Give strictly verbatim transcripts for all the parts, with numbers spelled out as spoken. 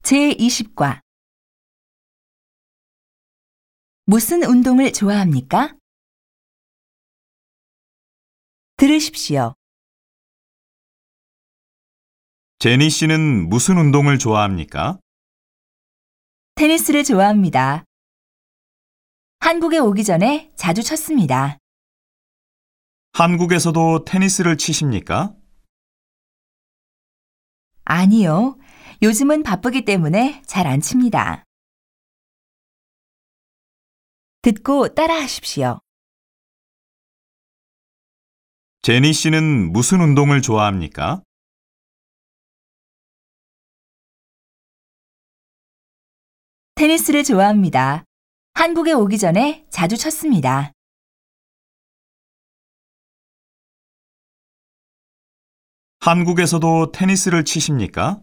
제이십 과 무슨 운동을 좋아합니까? 들으십시오. 제니 씨는 무슨 운동을 좋아합니까? 테니스를 좋아합니다. 한국에 오기 전에 자주 쳤습니다. 한국에서도 테니스를 치십니까? 아니요. 요즘은 바쁘기 때문에 잘 안 칩니다. 듣고 따라하십시오. 제니 씨는 무슨 운동을 좋아합니까? 테니스를 좋아합니다. 한국에 오기 전에 자주 쳤습니다. 한국에서도 테니스를 치십니까?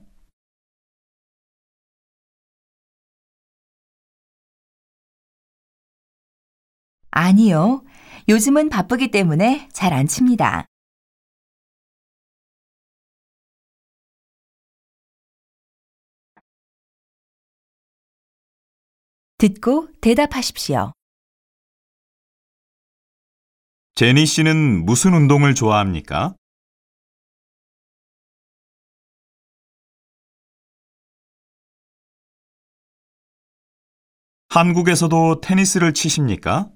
아니요. 요즘은 바쁘기 때문에 잘 안 칩니다. 듣고 대답하십시오. 제니 씨는 무슨 운동을 좋아합니까? 한국에서도 테니스를 치십니까?